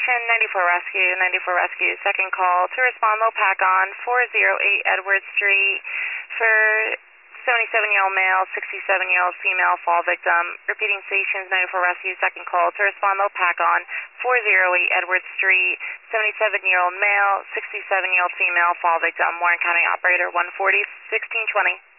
station, 94 Rescue, second call to respond low pack on 408 Edward Street for 77-year-old male, 67-year-old female fall victim. Repeating stations, 94 Rescue, second call to respond low pack on 408 Edward Street, 77-year-old male, 67-year-old female fall victim. Warren County operator 140, 1620.